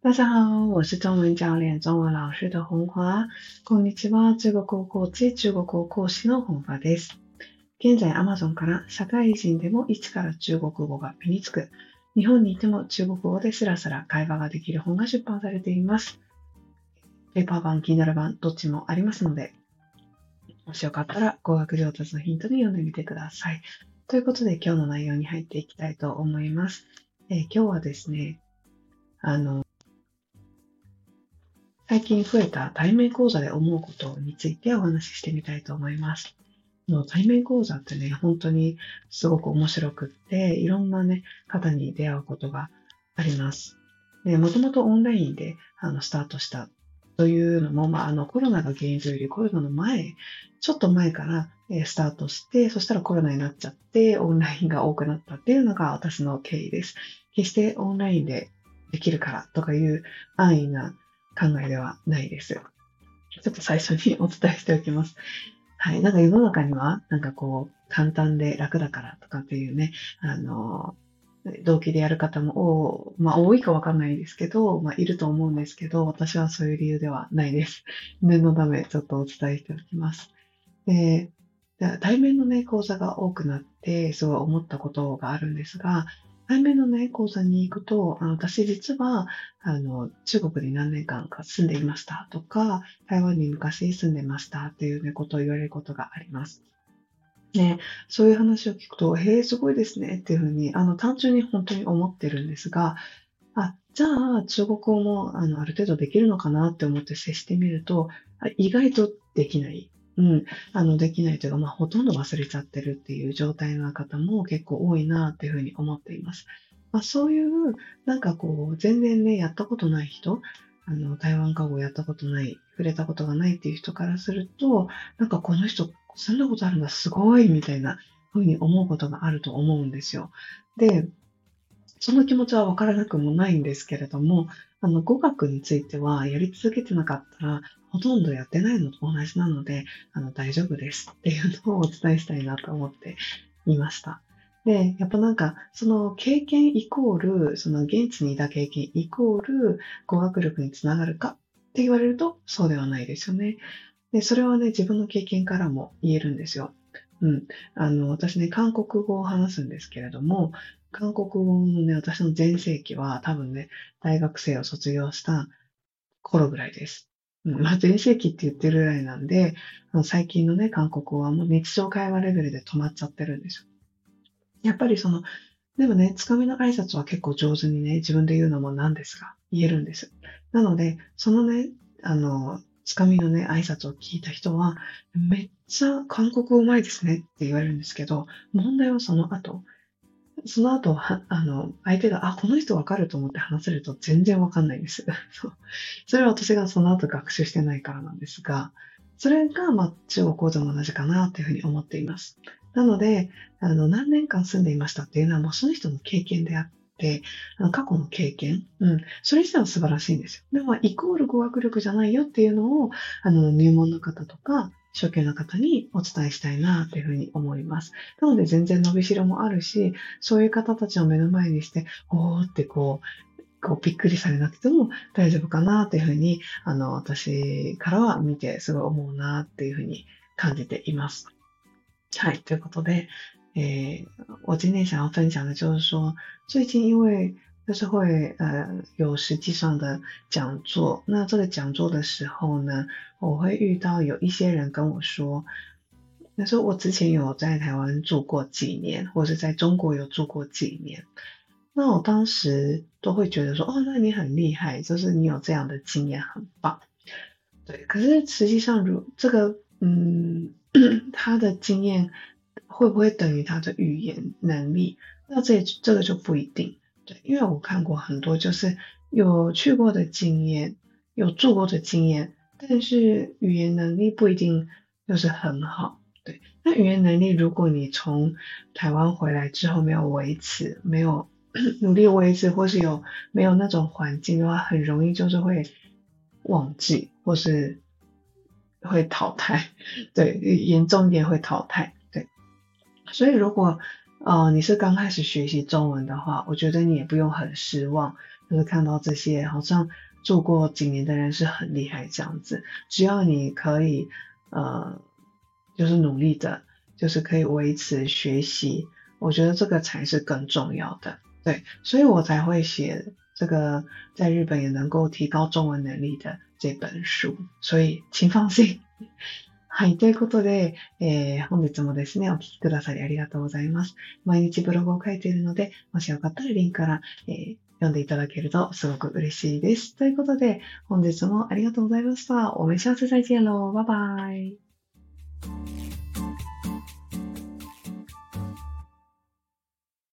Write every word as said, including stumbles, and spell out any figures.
大家好，我是中文教练、中文老師的本華。こんにちは、中国語コーチ、中国語講師の本華です。現在 Amazon から社会人でも一から中国語が身につく、日本にいても中国語でスラスラ会話ができる本が出版されています。ペーパー版、Kindle 版、どっちもありますので、もしよかったら語学上達のヒントで読んでみてください。ということで今日の内容に入っていきたいと思います。えー、今日はですね、あの、最近増えた対面講座で思うことについてお話ししてみたいと思います。の対面講座ってね、本当にすごく面白くって、いろんなね、方に出会うことがあります。で、もともとオンラインであのスタートしたというのも、まあ、あのコロナが原因というよりコロナの前、ちょっと前からえースタートして、そしたらコロナになっちゃって、オンラインが多くなったっていうのが私の経緯です。決してオンラインでできるからとかいう安易な考えではないです。ちょっと最初にお伝えしておきます。はい。なんか世の中には、なんかこう、簡単で楽だからとかっていうね、あの、動機でやる方も、まあ多いかわかんないですけど、まあいると思うんですけど、私はそういう理由ではないです。念のためちょっとお伝えしておきます。で、対面のね、講座が多くなって、すごい思ったことがあるんですが、対面のね、講座に行くと、あの私実は、あの、中国に何年間か住んでいましたとか、台湾に昔住んでましたっていうね、ことを言われることがあります。ね、そういう話を聞くと、へえ、すごいですねっていうふうに、あの、単純に本当に思ってるんですが、あ、じゃあ、中国語も、あの、ある程度できるのかなって思って接してみると、あ意外とできない。うん。あの、できないというか、まあ、ほとんど忘れちゃってるっていう状態の方も結構多いなっていうふうに思っています。まあ、そういう、なんかこう、全然ね、やったことない人、あの、台湾語をやったことない、触れたことがないっていう人からすると、なんかこの人、そんなことあるんだ、すごい、みたいなふうに思うことがあると思うんですよ。で、その気持ちはわからなくもないんですけれども、あの、語学についてはやり続けてなかったら、ほとんどやってないのと同じなので、あの、大丈夫ですっていうのをお伝えしたいなと思っていました。で、やっぱなんか、その経験イコール、その現地にいた経験イコール語学力につながるかって言われると、そうではないですよね。で、それはね、自分の経験からも言えるんですよ。うん。あの、私ね、韓国語を話すんですけれども、韓国語のね、私の全盛期は多分ね、大学生を卒業した頃ぐらいです。うん、まあ、全盛期って言ってるぐらいなんで、あの最近のね、韓国語はもう日常会話レベルで止まっちゃってるんですよ。やっぱりその、でもね、つかみの挨拶は結構上手にね、自分で言うのもなんですが、言えるんです。なので、そのね、あの、つかみのね、挨拶を聞いた人は、めっちゃ韓国語うまいですねって言われるんですけど、問題はその後、その後は、あの、相手が、あ、この人わかると思って話せると全然わかんないんです。そう。それは私がその後学習してないからなんですが、それが、まあ、中国講座も同じかなというふうに思っています。なので、あの、何年間住んでいましたっていうのはもうその人の経験であって、あの過去の経験、うん、それ自体は素晴らしいんですよ。でも、イコール語学力じゃないよっていうのを、あの、入門の方とか、初級の方にお伝えしたいなというふうに思います。なので、全然伸びしろもあるし、そういう方たちを目の前にして、おーってこう、こうびっくりされなくても大丈夫かなというふうに、あの、私からは見てすごい思うなっていうふうに感じています。はい，ということで，诶，我今天想要分享的就是说，最近因为就是会呃有实际上的讲座，那这个讲座的时候呢，我会遇到有一些人跟我说，那时候我之前有在台湾住过几年，或者是在中国有住过几年，那我当时都会觉得说，哦，那你很厉害，就是你有这样的经验，很棒。对，可是实际上如这个，嗯，他的经验会不会等于他的语言能力？那这这个就不一定。对，因为我看过很多就是有去过的经验，有做过的经验，但是语言能力不一定就是很好。对，那语言能力如果你从台湾回来之后没有维持，没有努力维持，或是有没有那种环境的话，很容易就是会忘记，或是会淘汰，对，严重一点会淘汰，对。所以如果呃你是刚开始学习中文的话，我觉得你也不用很失望， 就是看到这些好像做过几年的人是很厉害这样子。只要你可以呃，就是努力的，就是可以维持学习，我觉得这个才是更重要的。对，所以我才会写这个在日本也能够提高中文能力的这本书。所以请放心。はい。ということで、えー本日もですね、お聞きくださりありがとうございます。毎日ブログを書いているので、もしよかったらリンクから、えー読んでいただけるとすごく嬉しいです。ということで、本日もありがとうございました。我们下次再见喽。拜拜。